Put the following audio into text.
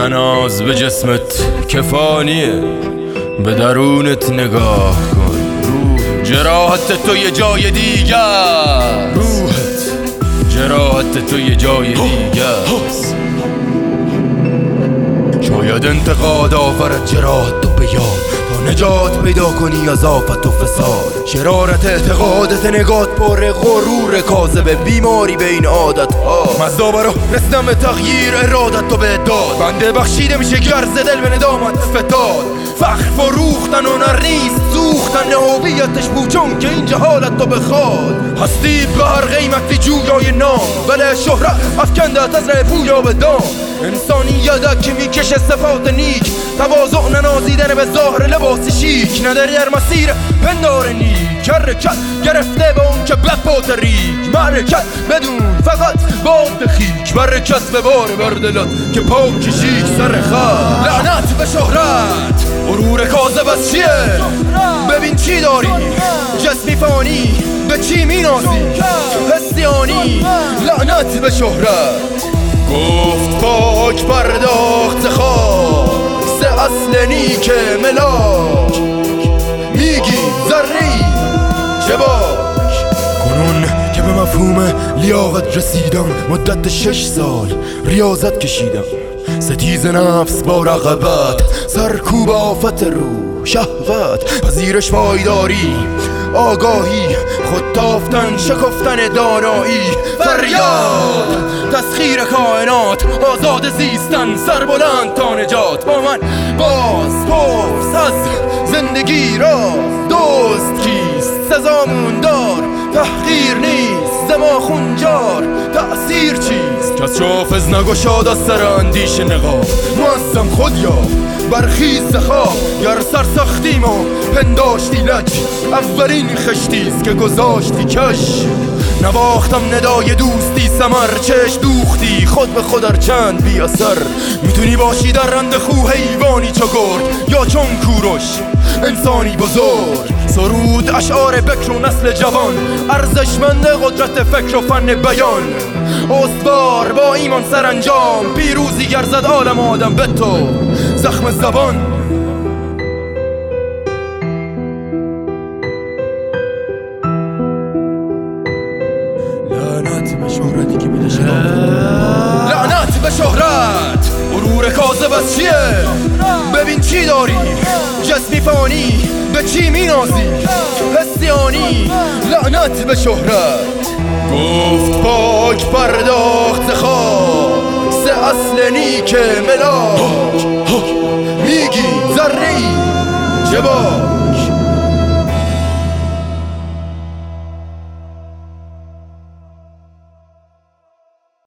نناز به جسمت که فانیه، به درونت نگاه کن. جراحت تو یه جای دیگه، روحت جراحت تو یه جای دیگه. شاید انتقاد آورد جراحت تو بیان تا نجات پیدا کنی از آفت و فساد. شرارت اعتقادت نگات پر غرور کاذب، بیماری بین عادت ها. مزدا برا رسیدن به تغییر ارادت تو به داد، بنده بخشیده میشه گرز دل به ندامت فتاد. فخر فروختن هنر نیست، سوختن هویتش بود چون که اینجا حالت تو بخواد. هستی به هر قیمتی جویای نام، ولی شهرت افکندت از ره پویا به دام. انسانیت که میکشه صفات نیک، تواضع ننازیدن به ظاهر لباس شیک. نداری در مسیر پندار نیک، حرکت گرفته به اون که بپات ریک. معرکت بدون فقط باد خیک، برکت به بار بردلات که پاک کشیک سر خط. لعنت به شهرت، غرور کاذب از چیه؟ ببین چی داری، جسمی فانی به چی مینازی؟ حسیانی لعنت به شهرت. گفت پاک پرداخت خاک، سه اصل نیک ملاک. میگی ذری چه باک؟ کنون که به مفهوم لیاقت رسیدم، مدت 6 سال ریاضت کشیدم. ستیز نفس با رقبت، سرکوب آفت روح شهوت. پذیرش پایداری آگاهی، خود تافتن شکفتن دانایی. فریاد تسخیر کائنات، آزاد زیستن سربلند تا نجات. با من باز پرس از زندگی را، دوست کیست سزامون دار. تحقیر نیست زما خونجار، تأثیر چیست کس شافز نگشاد از سر اندیش نقاب. معظم خود یا برخیز خواب، گر سرسختیم و پنداشتی لج. اولین خشتیست که گذاشتی کش. نواختم ندای دوستی سمر، چشم دوختی خود به خود ار چند بی اثر. میتونی باشی در رند خو حیوانی چو گرگ، یا چون کوروش انسانی بزرگ. سرود اشعار بکر و نسل جوان، ارزشمند قدرت فکر و فن بیان. استوار با ایمان سرانجام، پیروزی گرزد عالم آدم به تو زخم زبان. لعنت به شهرتی که بده شناخت، لعنت به شهرت. غرور کاذب از چیه؟ ببین چی داری، جسمی فانی به چی مینازی؟ حسیانی لعنت به شهرت. گفت پاک پرداخت خاک، سه اصل نیک ملاک. میگی ذری چه باک؟